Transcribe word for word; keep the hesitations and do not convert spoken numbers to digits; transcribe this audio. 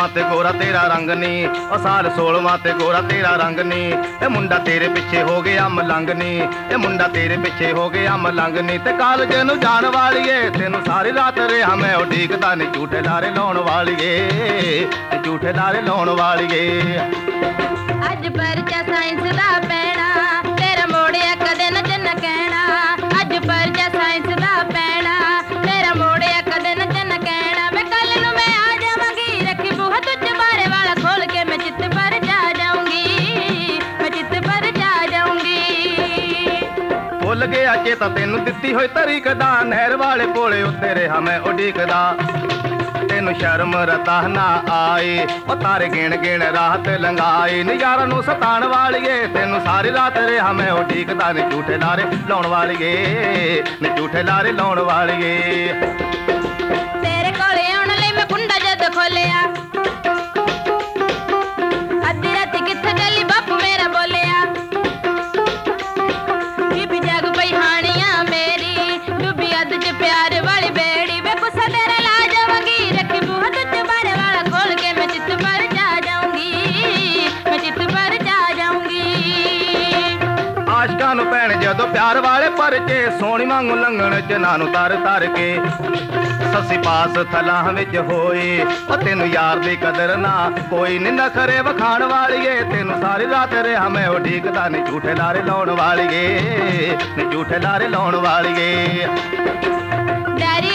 ਸੋਲਵਾਂ ਤੇ ਗੋਰਾ ਤੇਰਾ ਰੰਗ ਨੀ, ਉਹ ਸਾਲ ਸੋਲਵਾਂ ਤੇ ਗੋਰਾ ਤੇਰਾ ਰੰਗ ਨੀ। ਇਹ ਮੁੰਡਾ ਤੇਰੇ ਪਿੱਛੇ ਹੋ ਗਿਆ ਮਲੰਗ ਨੀ, ਇਹ ਮੁੰਡਾ ਤੇਰੇ ਪਿੱਛੇ ਹੋ ਗਿਆ ਮਲੰਗ ਨੀ। ਤੇ ਕਾਲਜ ਨੂੰ ਜਾਣ ਵਾਲੀਏ ਤੈਨੂੰ ਸਾਰੀ ਰਾਤ ਰਿਹਾ ਮੈਂ ਉਡੀਕਦਾ ਨੀ, ਝੂਠੇ ਲਾਰੇ ਲਾਉਣ ਵਾਲੀਏ, ਝੂਠੇ ਲਾਰੇ ਲਾਉਣ ਵਾਲੀਏ। ਅੱਜ ਪਰਚਾ ਸਾਇੰਸ ਦਾ ਪੈਣਾ, ਤੇਰਾ ਮੋੜਿਆ ਕਦੇ ਨਾ ਜਨ ਕਹਿਣਾ। ਅੱਜ ਪਰਚਾ ਸਾਇੰਸ ਦਾ ਪੈਣਾ, ਤੇਰਾ ਮੋੜਿਆ ਕਦੇ ਨਾ ਜਨ ਕਹਿਣਾ। ਵੇ ਕੱਲ ਨੂੰ ਮੈਂ ਆ ਜਾਵਾਂਗੀ, ਰੱਖੀ ਬੂਹਾ ਤੁਝ ਬਾਰੇ ਵਾਲਾ ਖੋਲ ਕੇ, ਮੈਂ ਚਿੱਤ ਪਰ ਜਾ ਜਾਊਂਗੀ, ਮੈਂ ਚਿੱਤ ਪਰ ਜਾ ਜਾਊਂਗੀ। ਭੁੱਲ ਗਿਆ ਚੇਤਾ ਤੈਨੂੰ ਦਿੱਤੀ ਹੋਈ ਤਰੀਕ ਦਾ, ਨਹਿਰ ਵਾਲੇ ਕੋਲੇ ਉੱਤੇ ਰਿਹਾ ਮੈਂ ਉਡੀਕਦਾ। ਤੈਨੂੰ ਸ਼ਰਮ ਰਤਾ ਨਾ ਆਏ, ਉਹ ਤਾਰੇ ਗਿਣ ਗਿਣ ਰਾਤ ਲੰਘਾਏ। ਨਜ਼ਾਰਾਂ ਨੂੰ ਸਤਾਣ ਵਾਲੀਏ ਤੈਨੂੰ ਸਾਰੀ ਰਾਤ ਰਿਹਾ ਮੈਂ ਉਡੀਕਦਾ ਨੀ, ਝੂਠੇ ਲਾਰੇ ਲਾਉਣ ਵਾਲੀਏ, ਨੀ ਝੂਠੇ ਲਾਰੇ ਲਾਉਣ ਵਾਲੀਏ। ਤੇਰੇ ਕੋਲੇ ਆਉਣ ਲਈ ਮੈਂ ਕੁੰਡਾ ਜਦ ਖੋਲਿਆ, ਅੱਧੀ ਰਾਤੀ ਕਿੱਥੇ ਚੱਲੀ ਬਾਪੂ ਮੇਰਾ ਬੋਲਿਆ। ਬੀਬੀ ਜਗ ਪਈ ਹਾਣੀਆਂ ਮੇਰੀ, ਡੁੱਬੀ ਅੱਧ ਚ ਪਿਆਰ ਵਾਲੀ ਬੇੜੀ। ਵੇ ਗੁੱਸਾ ਤੇਰਾ ਲਾ ਜਾਵਾਂਗੀ, ਰੱਖੀ ਬੂਹਾ ਤੁਝ ਬਾਰੇ ਵਾਲਾ ਖੋਲ ਕੇ, ਮੈਂ ਚਿੱਤ ਪਰ ਜਾ ਜਾਊਂਗੀ, ਮੈਂ ਚਿੱਤ ਪਰ ਜਾ ਜਾਊਂਗੀ। ਆਸ਼ਕਾਂ ਨੂੰ ਪੈਣ ਜਦੋਂ ਪਿਆਰ ਵਾਲੇ ਪਰਚੇ, ਸੋਹਣੀ ਵਾਂਗੂ ਲੰਘਣ ਚ ਨਾ ਨੂੰ ਤਰ ਤਰ ਕੇ। ਸੱਸੀ ਪਾਸ ਥਲਾਂ ਵਿੱਚ ਹੋਏ, ਉਹ ਤੈਨੂੰ ਯਾਰ ਦੀ ਕਦਰ ਨਾ ਕੋਈ ਨੀ। ਨਖਰੇ ਵਖਾਣ ਵਾਲੀਏ ਤੈਨੂੰ ਸਾਰੀ ਰਾਤ ਰਿਹਾ ਮੈਂ ਉਡੀਕਦਾ ਨੀ, ਝੂਠੇ ਲਾਰੇ ਲਾਉਣ ਵਾਲੀਏ, ਨੀ ਝੂਠੇ ਲਾਰੇ ਲਾਉਣ ਵਾਲੀਏ। ਡੈਰੀ